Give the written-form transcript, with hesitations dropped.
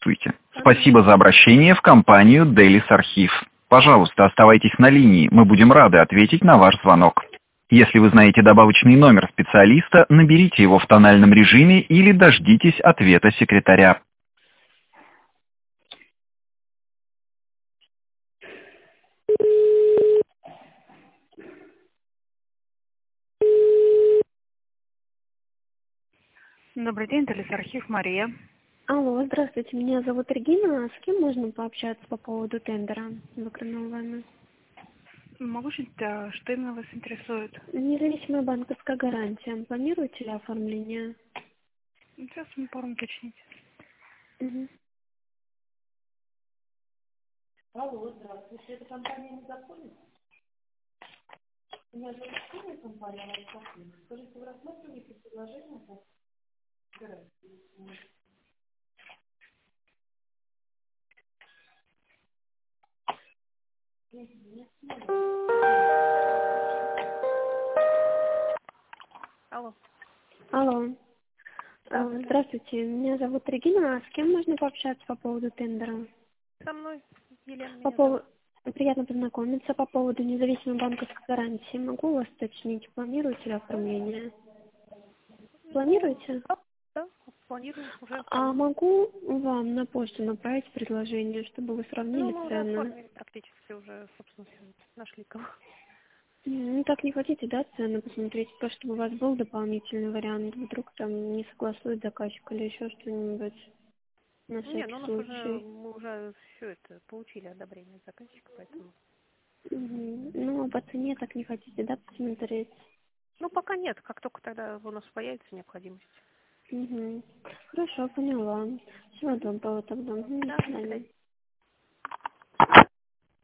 Здравствуйте. Спасибо за обращение в компанию Делис Архив. Пожалуйста, оставайтесь на линии. Мы будем рады ответить на ваш звонок. Если вы знаете добавочный номер специалиста, наберите его в тональном режиме или дождитесь ответа секретаря. Добрый день, Делис Архив, Мария. Алло, здравствуйте, меня зовут Регина. С кем можно пообщаться по поводу тендера, выкранного вами? Могу узнать, что именно вас интересует? Независимая банковская гарантия. Планируете ли оформление? Сейчас мы попробуем уточнить. Угу. Алло, здравствуйте. Это компания «Мегаполис»? Меня зовут Ксения, компания «Мегаполис». Скажите, вы рассматриваете предложение по гарантии? Алло. Алло. Здравствуйте. Здравствуйте, меня зовут Регина. А с кем можно пообщаться по поводу тендера? Со мной Елена По меня зовут. поводу... Приятно познакомиться. По поводу независимой банковской гарантии. Могу у вас уточнить, планируете ли оформление? Планируете? Да, планирую уже А оформить. могу вам на почту направить предложение, чтобы вы сравнили Мы уже цены? оформили практически, уже, собственно, всё нашли кого. Ну, так не хотите, да, цены посмотреть, просто чтобы у вас был дополнительный вариант, вдруг там не согласует заказчик или еще что-нибудь, на Не, всякий у нас уже, случай. мы уже все это получили одобрение от заказчика, поэтому... Мгм. Ну, а по цене так не хотите, да, посмотреть? Ну, пока нет, как только тогда у нас появится необходимость. Угу. Хорошо, поняла. Всего доброго тогда. До Да, до свидания. свидания.